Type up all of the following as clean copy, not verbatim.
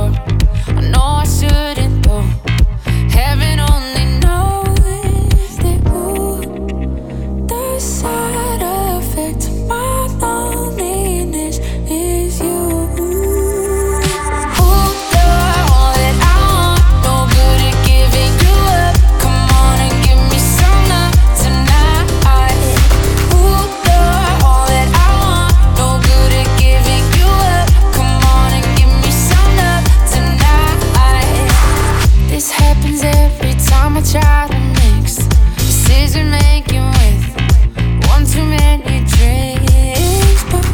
door. I know I shouldn't though. Heaven only knows that the side effect of my loneliness is you. I try to mix decision making with one too many drinks. But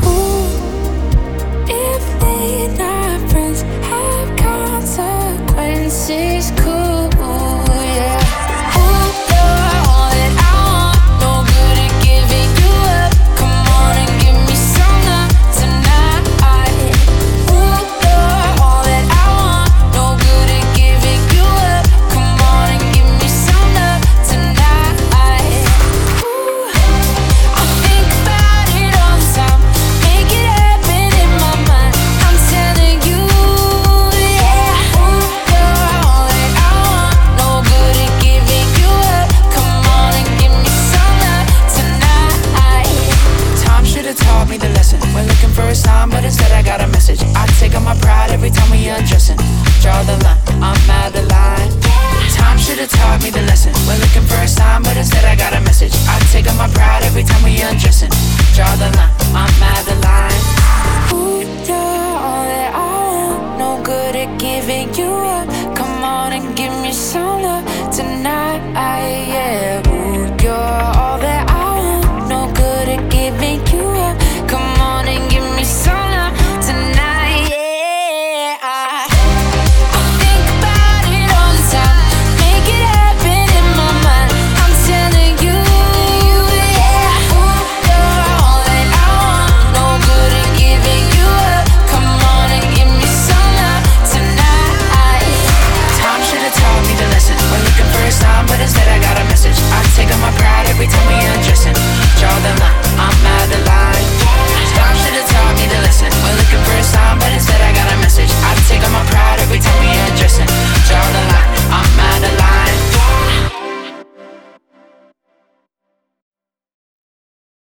if late night friends have consequences, cool, yeah. Ooh, you're all that I want, no good at giving you up. Come on and give me some love tonight. Ooh, you're all that I want, no good at giving you up. Come on and give me some love tonight. Ooh, I think about it all the time, make it happen in my mind. I'm telling you, yeah. Ooh, you're all that I want, no good at giving you up. Come on and give me some love tonight. Time should've taught me the lesson. We're looking for a sign, but instead I got a message. I take on my pride every time we undressing. Draw the line, I'm out of line. Time should've taught me the lesson. We're looking for a sign, but instead I got a message. I take on my pride every time we undressing. Draw the line, I'm out of line. Ooh, you're all that I want, no good at giving you up. Come on and give me some love tonight, yeah.